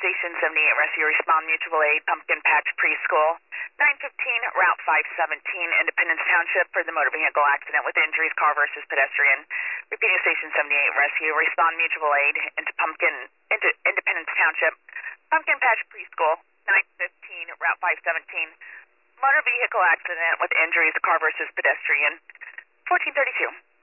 Station 78 Rescue Respond Mutual Aid, Pumpkin Patch Preschool. 915 Route 517, Independence Township for the motor vehicle accident with injuries, car versus pedestrian. Repeating Station 78 Rescue Respond Mutual Aid into Independence Township, Pumpkin Patch Preschool. 915 Route 517, motor vehicle accident with injuries, car versus pedestrian. 1432.